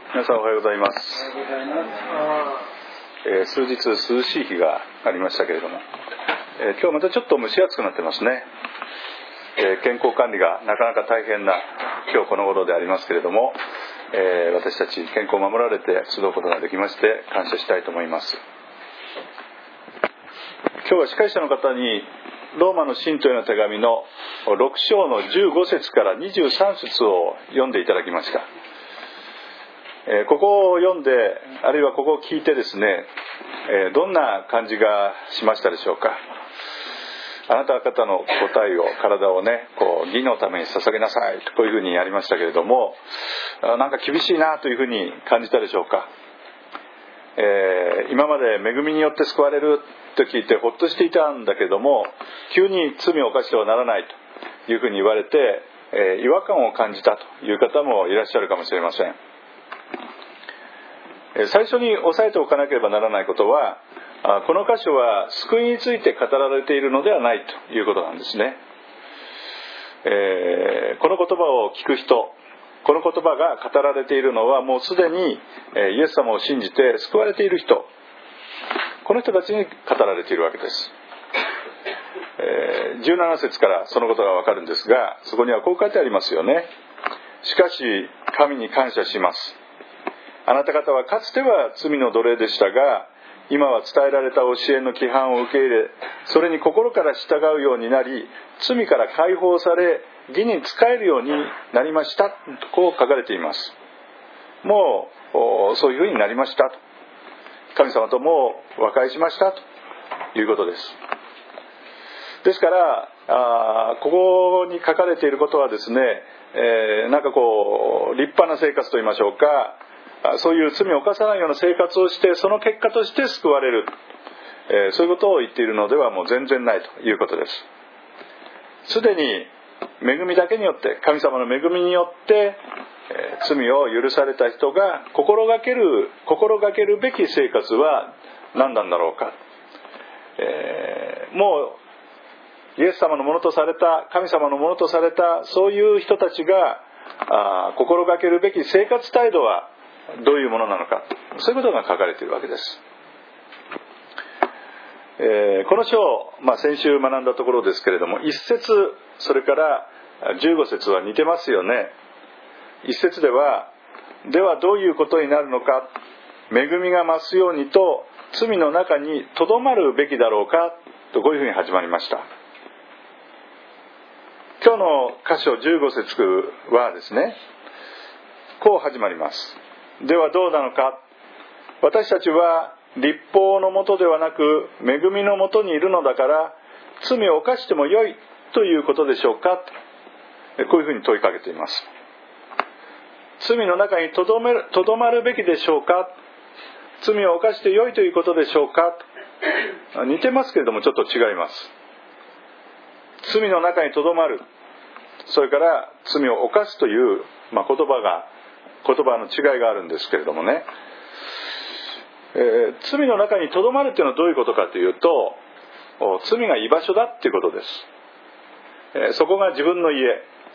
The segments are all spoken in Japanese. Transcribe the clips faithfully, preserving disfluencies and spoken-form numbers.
皆さんおはようございます。えー、数日涼しい日がありましたけれども、えー、今日またちょっと蒸し暑くなってますね。えー、健康管理がなかなか大変な今日この頃でありますけれども、えー、私たち健康を守られて集うことができまして感謝したいと思います。今日は司会者の方にローマの信徒への手紙のろく章のじゅうご節からにじゅうさん節を読んでいただきました。えー、ここを読んで、あるいはここを聞いてですね、えー、どんな感じがしましたでしょうか。あなた方の答えを、体をね、こう義のために捧げなさいとこういうふうにやりましたけれども、なんか厳しいなというふうに感じたでしょうか。えー、今まで恵みによって救われると聞いてほっとしていたんだけども、急に罪を犯してはならないというふうに言われて、えー、違和感を感じたという方もいらっしゃるかもしれません。えー、最初に押さえておかなければならないことは、あこの箇所は救いについて語られているのではないということなんですね。えー、この言葉を聞く人、この言葉が語られているのはもうすでにイエス様を信じて救われている人、この人たちに語られているわけです。えー、じゅうなな節からそのことがわかるんですが、そこにはこう書いてありますよね。しかし神に感謝します。あなた方はかつては罪の奴隷でしたが、今は伝えられた教えの規範を受け入れ、それに心から従うようになり、罪から解放され、義に仕えるようになりましたとこう書かれています。もうそういうふうになりましたと、神様ともう和解しましたということです。ですからあここに書かれていることはですね、えー、なんかこう立派な生活といいましょうか、そういう罪を犯さないような生活をして、その結果として救われる、えー、そういうことを言っているのではもう全然ないということです。すでに恵みだけによって、神様の恵みによって、えー、罪を許された人が心がける心がけるべき生活は何なんだろうか。えー、もうイエス様のものとされた、神様のものとされたそういう人たちがあ心がけるべき生活態度はどういうものなのか、そういうことが書かれているわけです。えー、この章、まあ、先週学んだところですけれども、一節それからじゅうご節は似てますよね。一節では、ではどういうことになるのか、恵みが増すようにと罪の中にとどまるべきだろうかと、こういうふうに始まりました。今日の箇所じゅうご節はですね、こう始まります。ではどうなのか、私たちは律法のもとではなく恵みのもとにいるのだから、罪を犯してもよいということでしょうか、こういうふうに問いかけています。罪の中にとどめる、とどまるべきでしょうか、罪を犯してよいということでしょうか。似てますけれどもちょっと違います。罪の中にとどまる、それから罪を犯すという、まあ、言葉が言葉の違いがあるんですけれどもね、えー、罪の中にとどまるというのはどういうことかというと、罪が居場所だっていうことです。えー、そこが自分の家、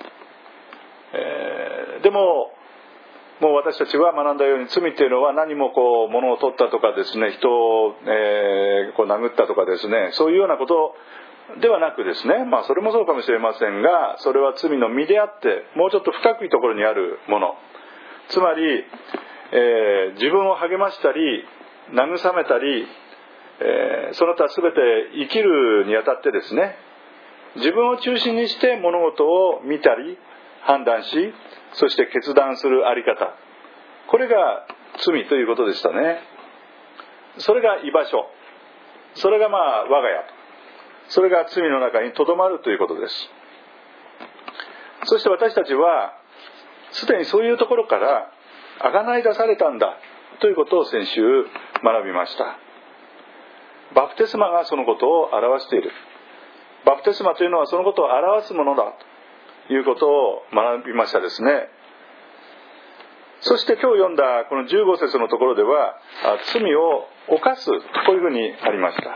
えー、でももう私たちは学んだように、罪っていうのは何もこう物を取ったとかですね、人を、えー、こう殴ったとかですね、そういうようなことではなくですね、まあそれもそうかもしれませんが、それは罪の身であって、もうちょっと深いところにあるもの、つまり、えー、自分を励ましたり慰めたり、えー、その他全て生きるにあたってですね、自分を中心にして物事を見たり判断し、そして決断するあり方、これが罪ということでしたね。それが居場所、それがまあ我が家、それが罪の中にとどまるということです。そして私たちはすでにそういうところから贖い出されたんだということを先週学びました。バプテスマがそのことを表している。バプテスマというのはそのことを表すものだということを学びましたですね。そして今日読んだこのじゅうご節のところでは、罪を犯す、こういうふうにありました。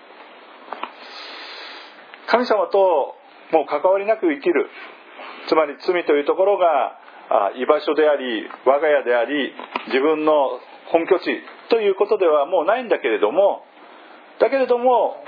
神様ともう関わりなく生きる、つまり罪というところが居場所であり、我が家であり、 自分の本拠地ということではもうないんだけれども、だけれども、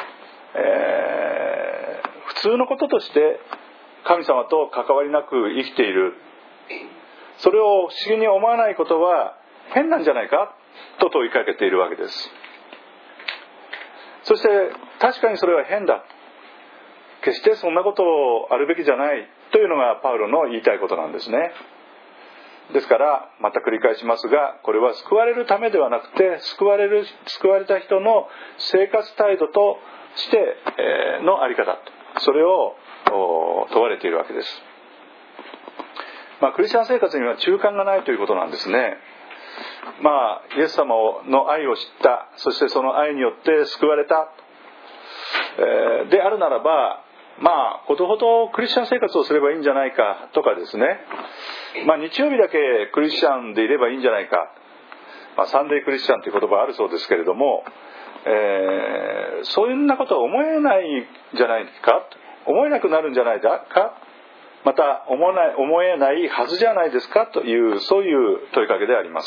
えー、普通のこととして神様と関わりなく生きている、それを不思議に思わないことは変なんじゃないかと問いかけているわけです。そして確かにそれは変だ、決してそんなことをあるべきじゃないというのがパウロの言いたいことなんですね。ですからまた繰り返しますが、これは救われるためではなくて、救われる救われた人の生活態度としての在り方、それを問われているわけです。まあ、クリスチャン生活には中間がないということなんですね。まあ、イエス様の愛を知った、そしてその愛によって救われた、えー、であるならば、まあほどほどクリスチャン生活をすればいいんじゃないかとかですね、まあ、日曜日だけクリスチャンでいればいいんじゃないか、まあ、サンデークリスチャンという言葉があるそうですけれども、えー、そういうようなことは思えないんじゃないか、思えなくなるんじゃないか、また思えない、思えないはずじゃないですかという、そういう問いかけであります。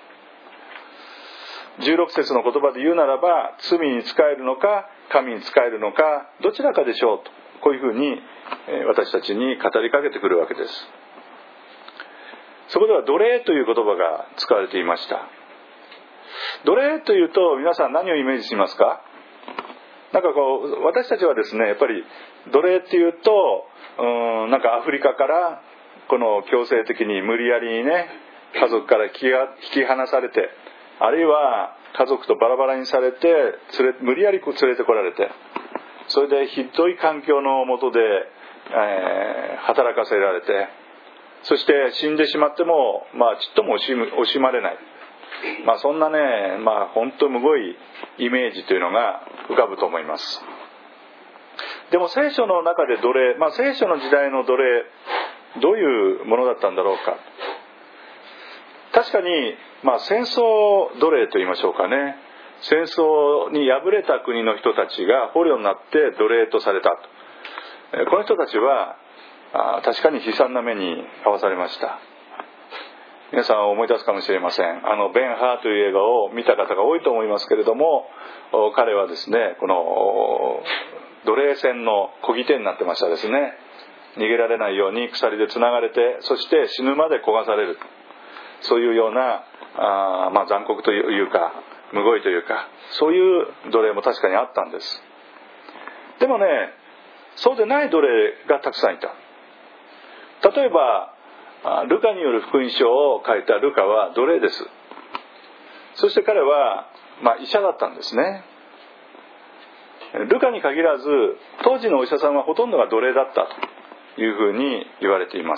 じゅうろく節の言葉で言うならば、罪に仕えるのか神に仕えるのかどちらかでしょうと、こういうふうに私たちに語りかけてくるわけです。そこでは奴隷という言葉が使われていました。奴隷というと皆さん何をイメージしますか？なんかこう、私たちはですね、やっぱり奴隷っていうと、うーんなんかアフリカからこの強制的に無理やりにね、家族から引き離されて、あるいは家族とバラバラにされて連れ無理やり連れてこられて、それでひどい環境の下で、えー、働かせられて、そして死んでしまっても、まあ、ちっとも惜しむ惜しまれない、まあ、そんなね、まあ、本当むごいイメージというのが浮かぶと思います。でも聖書の中で奴隷、まあ、聖書の時代の奴隷、どういうものだったんだろうか。確かに、まあ、戦争奴隷と言いましょうかね、戦争に敗れた国の人たちが捕虜になって奴隷とされたと。この人たちはあ確かに悲惨な目に遭わされました。皆さん思い出すかもしれません。あのベン・ハーという映画を見た方が多いと思いますけれども、彼はですね、この奴隷船の漕ぎ手になってましたですね。逃げられないように鎖でつながれて、そして死ぬまで焦がされる、そういうようなあ、まあ、残酷というかむごいというか、そういう奴隷も確かにあったんです。でもね、そうでない奴隷がたくさんいた。例えばルカによる福音書を書いたルカは奴隷です。そして彼は、まあ、医者だったんですね。ルカに限らず当時のお医者さんはほとんどが奴隷だったというふうに言われています。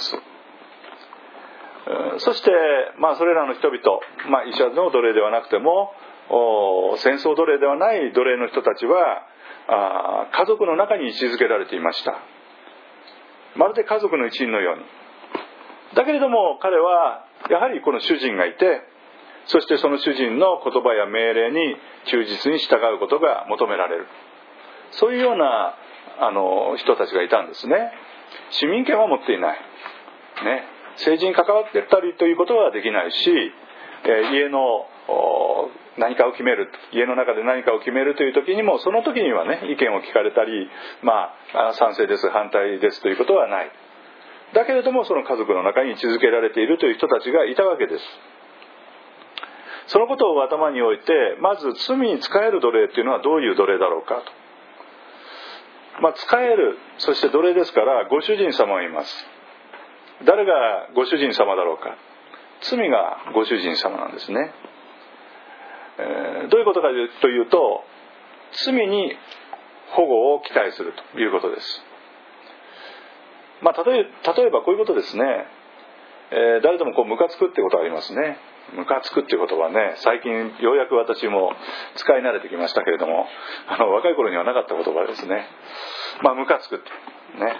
そして、まあ、それらの人々、まあ、医者の奴隷ではなくても戦争奴隷ではない奴隷の人たちはあ家族の中に位置づけられていました。まるで家族の一員のように。だけれども彼はやはりこの主人がいて、そしてその主人の言葉や命令に忠実に従うことが求められる、そういうようなあの人たちがいたんですね。市民権は持っていない、ね、政治に関わってたりということはできないし、えー、家の何かを決める、家の中で何かを決めるという時にも、その時にはね、意見を聞かれたり、まあ賛成です反対ですということはない。だけれどもその家族の中に位置づけられているという人たちがいたわけです。そのことを頭に置いて、まず罪に仕える奴隷というのはどういう奴隷だろうかと。まあ、仕える、そして奴隷ですからご主人様がいます。誰がご主人様だろうか。罪がご主人様なんですね。えー、どういうことかというと、罪に保護を期待するということです。まあ、例え、例えばこういうことですね。えー、誰でもこうムカつくってことがありますね。ムカつくっていう言葉ね、最近ようやく私も使い慣れてきましたけれども、あの若い頃にはなかった言葉ですね。まあムカつくってね、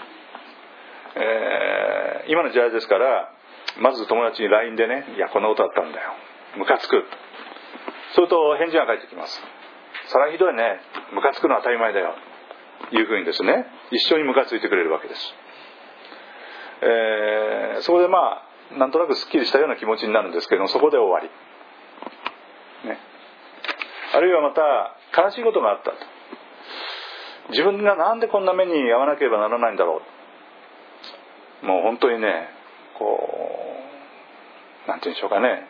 えー、今の時代ですから、まず友達に ライン でね、いやこんなことあったんだよ、ムカつく。それと返事が返ってきます。それはひどいね、ムカつくのは当たり前だよ、いうふうにですね、一緒にムカついてくれるわけです。えー、そこでまあなんとなくすっきりしたような気持ちになるんですけども、そこで終わり、ね、あるいはまた悲しいことがあったと、自分がなんでこんな目に遭わなければならないんだろう、もう本当にね、こうなんて言うんでしょうかね、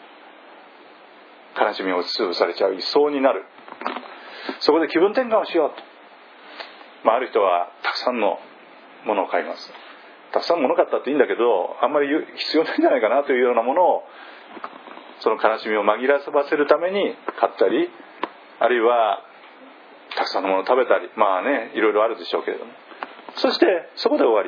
悲しみを押しつぶされちゃいそうになる。そこで気分転換をしようと、まあ、ある人はたくさんのものを買います。たくさんのもの買ったっていいんだけど、あんまり必要ないんじゃないかなというようなものを、その悲しみを紛らわせるために買ったり、あるいはたくさんのものを食べたり、まあね、いろいろあるでしょうけれども、そしてそこで終わり。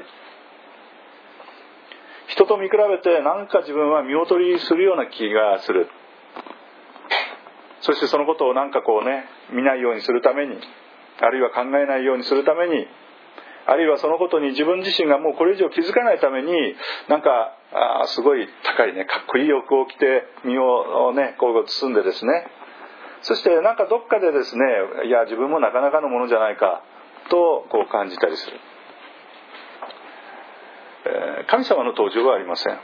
人と見比べて何か自分は見劣りするような気がする。そしてそのことをなんかこうね、見ないようにするために、あるいは考えないようにするために、あるいはそのことに自分自身がもうこれ以上気づかないために、なんかあすごい高いね、かっこいい洋服を着て身をねこう包んでですね、そしてなんかどっかでですね、いや自分もなかなかのものじゃないかとこう感じたりする。えー、神様の登場はありません。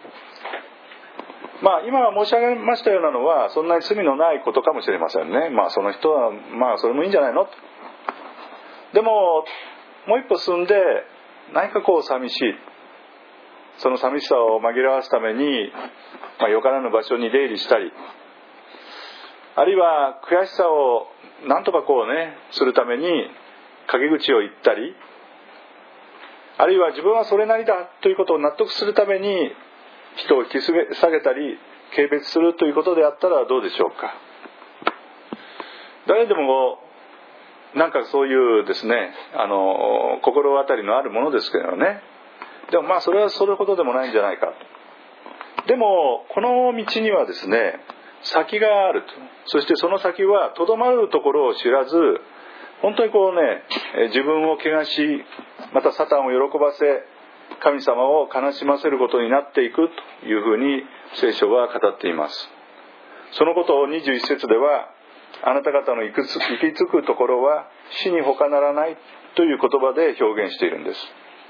まあ今申し上げましたようなのはそんなに罪のないことかもしれませんね。まあその人はまあそれもいいんじゃないの。でももう一歩進んで、何かこう寂しい、その寂しさを紛らわすために、まあ、よからぬ場所に出入りしたり、あるいは悔しさをなんとかこうねするために陰口を言ったり、あるいは自分はそれなりだということを納得するために人を引き下げたり軽蔑するということであったらどうでしょうか。誰でもなんかそういうですね、あの心当たりのあるものですけどね。でもまあそれはそれほどでもないんじゃないか。でもこの道にはですね、先があると。そしてその先はとどまるところを知らず、本当にこうね、自分を汚し、またサタンを喜ばせ、神様を悲しませることになっていくというふうに聖書は語っています。そのことをにじゅういち節では、あなた方の行き着くところは死に他ならないという言葉で表現しているんです。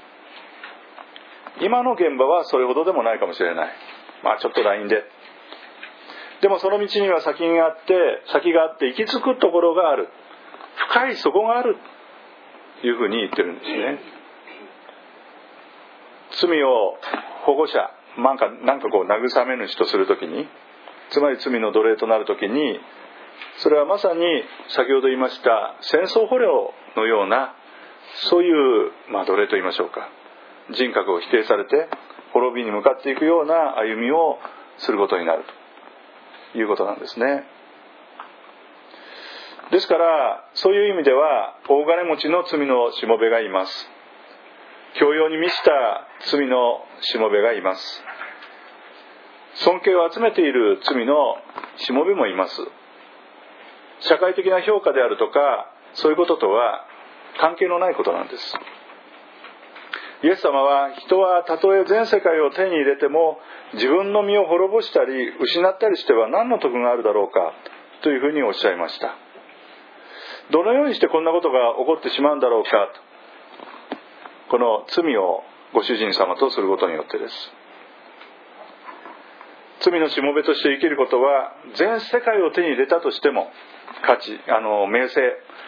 今の現場はそれほどでもないかもしれない。まあちょっとラインで。でもその道には先があって、先があって行き着くところがある。深い底があるというふうに言ってるんですね。罪を保護者、なんか、なんかこう慰め主とするときに、つまり罪の奴隷となるときに、それはまさに先ほど言いました戦争捕虜のような、そういう、まあ、奴隷と言いましょうか、人格を否定されて滅びに向かっていくような歩みをすることになるということなんですね。ですからそういう意味では大金持ちの罪のしもべがいます。教養に満ちた罪のしもべがいます。尊敬を集めている罪のしもべもいます。社会的な評価であるとかそういうこととは関係のないことなんです。イエス様は人はたとえ全世界を手に入れても自分の身を滅ぼしたり失ったりしては何の得があるだろうかというふうにおっしゃいました。どのようにしてこんなことが起こってしまうんだろうかと、この罪をご主人様とすることによってです。罪のしもべとして生きることは全世界を手に入れたとしても価値、あの名声、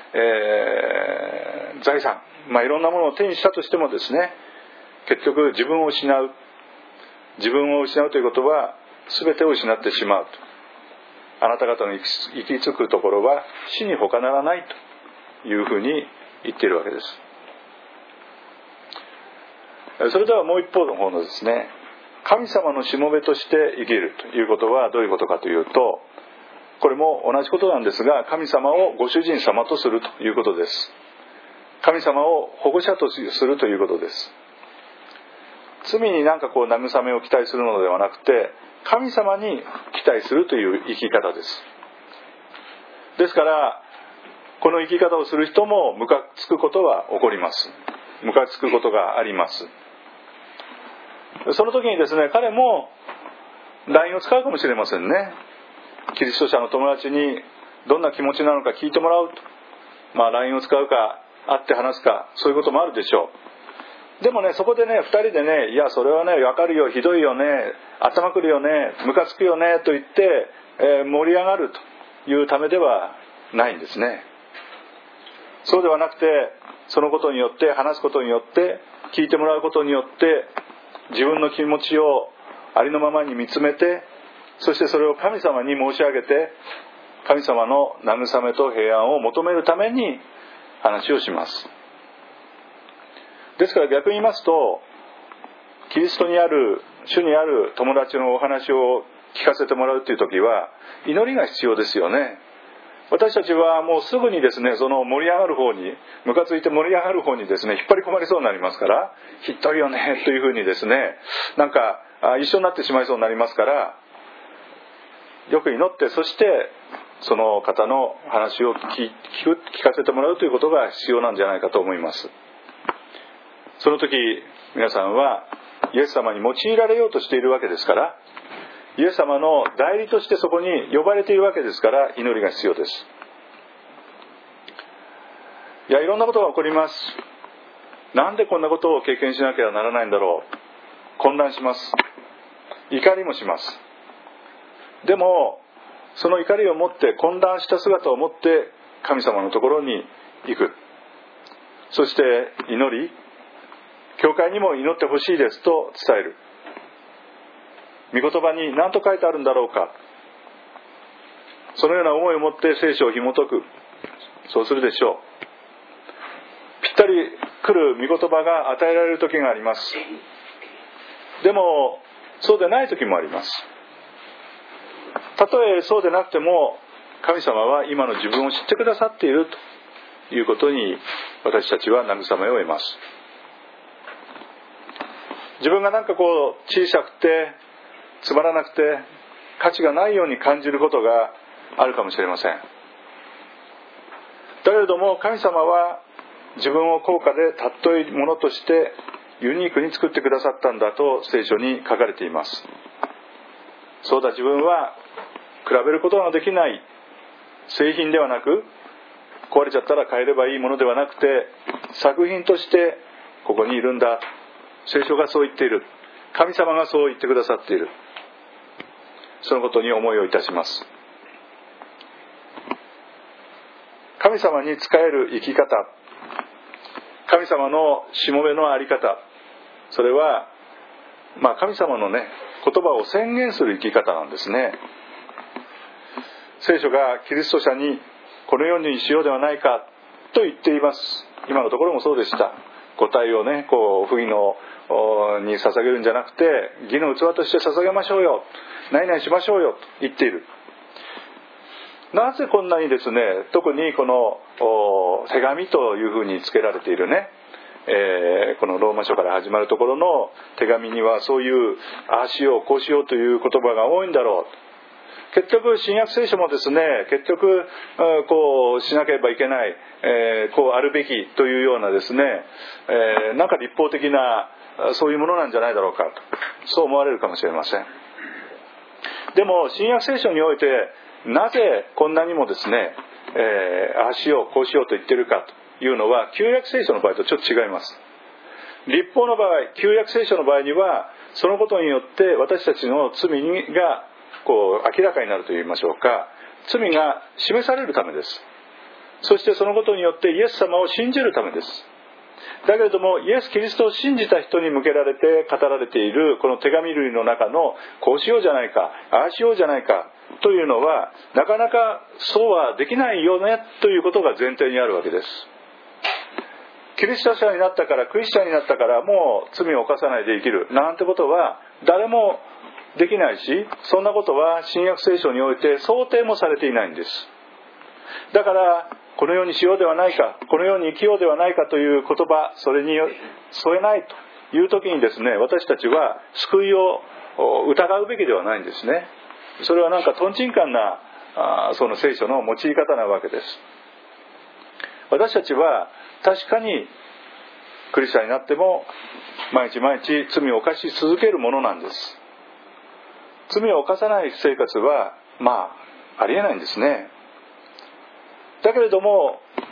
えー、財産、まあ、いろんなものを手にしたとしてもですね、結局自分を失う自分を失うということは全てを失ってしまうと。あなた方の行き着くところは死に他ならないというふうに言っているわけです。それではもう一方の方のですね、神様のしもべとして生きるということはどういうことかというと、これも同じことなんですが、神様をご主人様とするということです。神様を保護者とするということです。罪になんかこう慰めを期待するのではなくて、神様に期待するという生き方です。ですからこの生き方をする人もムカつくことは起こります。ムカつくことがあります。その時にですね、彼も ライン を使うかもしれませんね。キリスト者の友達にどんな気持ちなのか聞いてもらうと、まあ ライン を使うか会って話すか、そういうこともあるでしょでもね、そこでね、二人でね、いやそれはね分かるよ、ひどいよね、頭くるよね、ムカつくよねと言って、えー、盛り上がるというためではないんですね。そうではなくて、そのことによって、話すことによって、聞いてもらうことによって、自分の気持ちをありのままに見つめて、そしてそれを神様に申し上げて、神様の慰めと平安を求めるために話をします。ですから逆に言いますと、キリストにある、主にある友達のお話を聞かせてもらうという時は、祈りが必要ですよね。私たちはもうすぐにですね、その盛り上がる方に、ムカついて盛り上がる方にですね、引っ張り込まれそうになりますから、ひどいよねというふうにですね、なんか一緒になってしまいそうになりますから、よく祈って、そしてその方の話を聞く、聞かせてもらうということが必要なんじゃないかと思います。その時皆さんはイエス様に用いられようとしているわけですから、イエス様の代理としてそこに呼ばれているわけですから、祈りが必要です。いや、いろんなことが起こります。なんでこんなことを経験しなきゃならないんだろう。混乱します。怒りもします。でもその怒りを持って、混乱した姿を持って神様のところに行く。そして祈り、教会にも祈ってほしいですと伝える。御言葉に何と書いてあるんだろうか。そのような思いを持って聖書を紐解く。そうするでしょう。ぴったり来る御言葉が与えられる時があります。でもそうでない時もあります。たとえそうでなくても、神様は今の自分を知ってくださっているということに、私たちは慰めを得ます。自分がなんかこう小さくてつまらなくて価値がないように感じることがあるかもしれません。だけれども神様は自分を高価で尊いものとしてユニークに作ってくださったんだと聖書に書かれています。そうだ、自分は比べることができない製品ではなく、壊れちゃったら変えればいいものではなくて、作品としてここにいるんだ。聖書がそう言っている。神様がそう言ってくださっている。そのことに思いをいたします。神様に仕える生き方、神様のしもべのあり方、それはまあ神様のね、言葉を宣言する生き方なんですね。聖書がキリスト者にこのようにしようではないかと言っています。今のところもそうでした。五体をね、こう不義のに捧げるんじゃなくて、義の器として捧げましょうよ、何々しましょうよと言っている。なぜこんなにですね、特にこの手紙というふうにつけられているね、えー、このローマ書から始まるところの手紙にはそういうああしようこうしようという言葉が多いんだろう。結局新約聖書もですね、結局こうしなければいけない、えー、こうあるべきというようなですね、えー、なんか立法的なそういうものなんじゃないだろうかと、そう思われるかもしれません。でも新約聖書においてなぜこんなにもですね、えー、ああしようこうしようと言ってるかというのは、旧約聖書の場合とちょっと違います。立法の場合、旧約聖書の場合には、そのことによって私たちの罪がこう明らかになるといいましょうか、罪が示されるためです。そしてそのことによってイエス様を信じるためです。だけれどもイエス・キリストを信じた人に向けられて語られているこの手紙類の中のこうしようじゃないか、ああしようじゃないかというのは、なかなかそうはできないよねということが前提にあるわけです。キリスト者になったから、クリスチャンになったからもう罪を犯さないで生きるなんてことは誰もできないし、そんなことは新約聖書において想定もされていないんです。だからこのようにしようではないか、このように生きようではないかという言葉、それに添えないという時にですね、私たちは救いを疑うべきではないんですね。それはなんかとんちんかんなあその聖書の用い方なわけです。私たちは確かにクリスチャンになっても毎日毎日罪を犯し続けるものなんです。罪を犯さない生活はまあありえないんですね。だけれども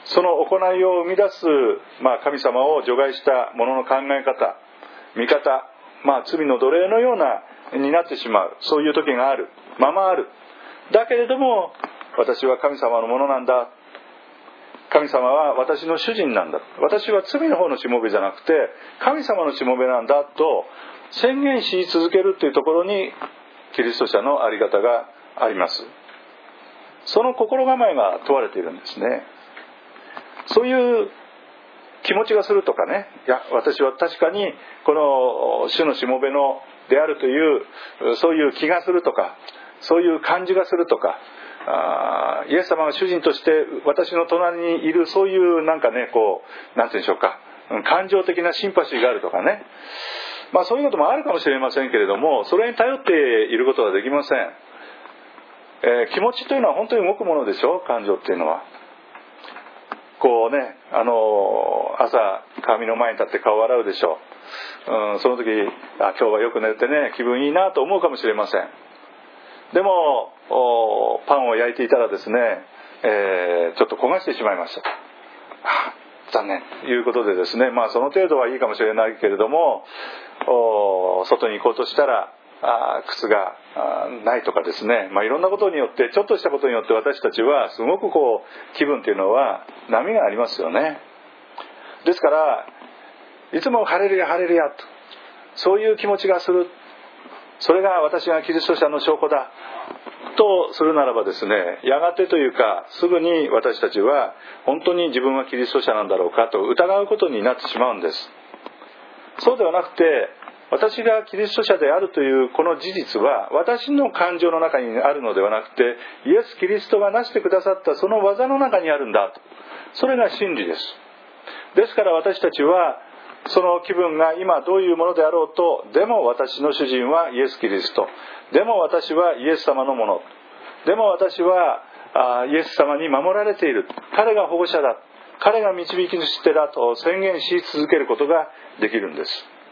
その行いを生み出す、まあ、神様を除外したものの考え方、見方、まあ、罪の奴隷のようなになってしまう、そういう時がある、ままある。だけれども私は神様のものなんだ、神様は私の主人なんだ、私は罪の方のしもべじゃなくて神様のしもべなんだと宣言し続けるというところにキリスト者のあり方があります。その心構えが問われているんですね。そういう気持ちがするとかね、いや私は確かにこの主のしもべのであるというそういう気がするとか、そういう感じがするとか、あイエス様が主人として私の隣にいる、そういうなんかね、こうなんて言うんでしょうか、感情的なシンパシーがあるとかね、まあそういうこともあるかもしれませんけれども、それに頼っていることはできません。えー、気持ちというのは本当に動くものでしょ。感情っていうのはこうね、あのー、朝鏡の前に立って顔を洗うでしょう、うん、その時あ今日はよく寝てね気分いいなと思うかもしれません。でもパンを焼いていたらですね、えー、ちょっと焦がしてしまいました。あ残念ということでですね、まあその程度はいいかもしれないけれども、外に行こうとしたらあ靴がないとかですね、まあ、いろんなことによってちょっとしたことによって私たちはすごくこう気分というのは波がありますよね。ですからいつもハレルヤハレルヤとそういう気持ちがする、それが私がキリスト者の証拠だとするならばですね、やがてというかすぐに私たちは本当に自分はキリスト者なんだろうかと疑うことになってしまうんです。そうではなくて、私がキリスト者であるというこの事実は私の感情の中にあるのではなくて、イエス・キリストがなしてくださったその技の中にあるんだと。それが真理です。ですから私たちはその気分が今どういうものであろうと、でも私の主人はイエス・キリスト、でも私はイエス様のもの、でも私はイエス様に守られている、彼が保護者だ、彼が導き主手だと宣言し続けることができるんです。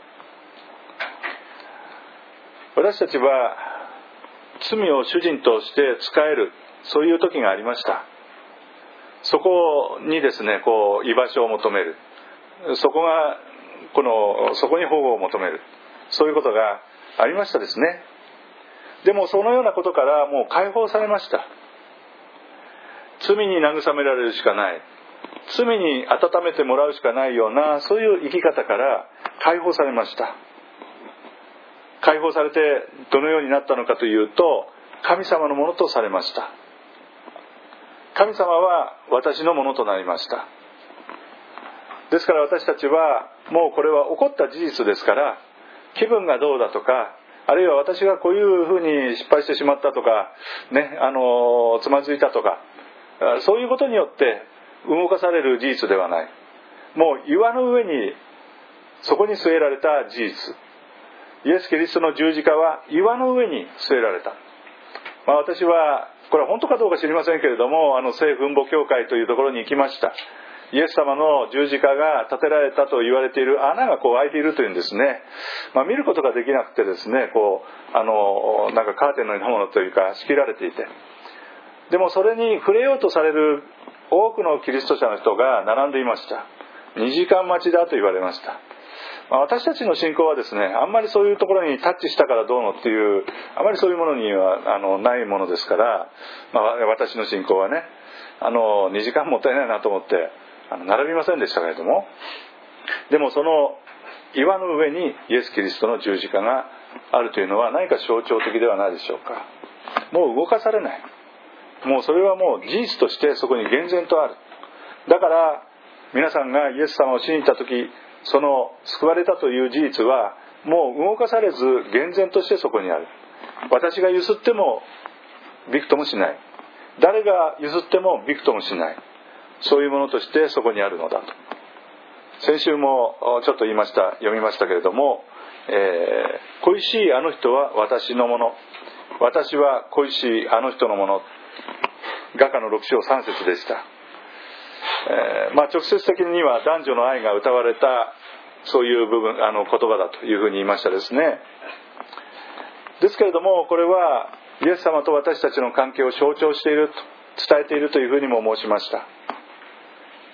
私たちは罪を主人として使える、そういう時がありました。そこにですね、こう居場所を求める、そこがこのそこに保護を求める、そういうことがありましたですね。でもそのようなことからもう解放されました。罪に慰められるしかない、罪に温めてもらうしかないような、そういう生き方から解放されました。解放されてどのようになったのかというと、神様のものとされました。神様は私のものとなりました。ですから私たちはもうこれは起こった事実ですから、気分がどうだとか、あるいは私がこういうふうに失敗してしまったとかね、あのつまずいたとか、そういうことによって動かされる事実ではない。もう岩の上にそこに据えられた事実、イエス・キリストの十字架は岩の上に据えられた。まあ、私はこれは本当かどうか知りませんけれども、あの聖墳墓教会というところに行きました。イエス様の十字架が建てられたと言われている穴がこう開いているというんですね。まあ、見ることができなくてですね、こうあのなんかカーテンのようなものというか仕切られていて、でもそれに触れようとされる多くのキリスト者の人が並んでいました。にじかん待ちだと言われました。まあ、私たちの信仰はですね、あんまりそういうところにタッチしたからどうのっていう、あまりそういうものにはあのないものですから、まあ、私の信仰はね、あのにじかんもったいないなと思ってあの並びませんでしたけれども、でもその岩の上にイエス・キリストの十字架があるというのは何か象徴的ではないでしょうか。もう動かされない、もうそれはもう事実としてそこに厳然とある。だから皆さんがイエス様を信じた時、その救われたという事実はもう動かされず厳然としてそこにある。私が譲ってもびくともしない、誰が譲ってもびくともしない、そういうものとしてそこにあるのだと。先週もちょっと言いました、読みましたけれども、えー、恋しいあの人は私のもの、私は恋しいあの人のもの、雅歌のろく章さん節でした。えーまあ、直接的には男女の愛が歌われたそういう部分、あの言葉だというふうに言いましたですね。ですけれども、これはイエス様と私たちの関係を象徴していると、伝えているというふうにも申しました。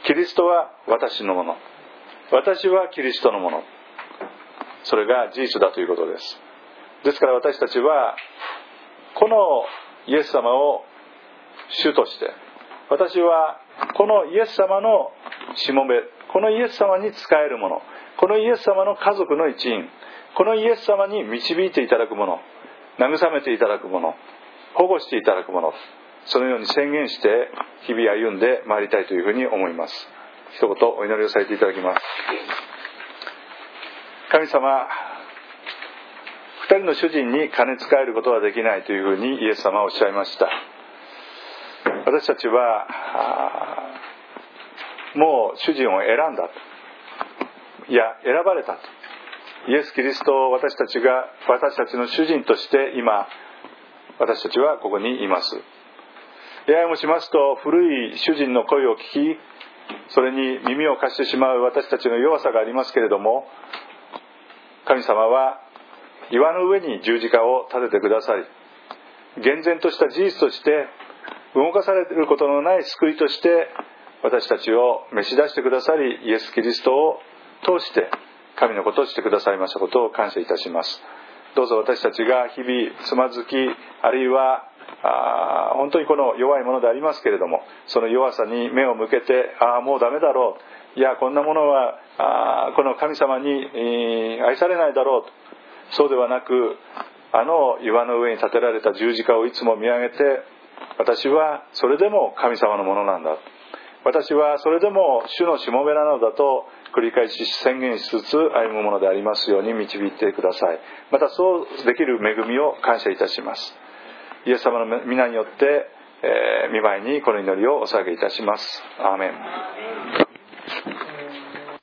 キリストは私のもの、私はキリストのもの、それが事実だということです。ですから私たちはこのイエス様を主として、私はこのイエス様のしもべ、このイエス様に仕えるもの、このイエス様の家族の一員、このイエス様に導いていただくもの、慰めていただくもの、保護していただくもの、そのように宣言して日々歩んでまいりたいというふうに思います。一言お祈りをさせていただきます。神様、二人の主人に金使えることはできないというふうにイエス様はおっしゃいました。私たちはもう主人を選んだと、いや選ばれたと、イエス・キリストを私たちが私たちの主人として今私たちはここにいます。ややもしますと古い主人の声を聞き、それに耳を貸してしまう私たちの弱さがありますけれども、神様は岩の上に十字架を立ててくださり、厳然とした事実として動かされることのない救いとして私たちを召し出してくださり、イエス・キリストを通して神のことをしてくださいましたことを感謝いたします。どうぞ私たちが日々つまずき、あるいはあ本当にこの弱いものでありますけれども、その弱さに目を向けて、ああもうダメだろう、いやこんなものはあこの神様に、えー、愛されないだろうと、そうではなく、あの岩の上に立てられた十字架をいつも見上げて、私はそれでも神様のものなんだ、私はそれでも主のしもべなのだと繰り返し宣言しつつ歩むものでありますように導いてください。またそうできる恵みを感謝いたします。イエス様の皆によって、えー、御前にこの祈りをお捧げいたします。アーメン。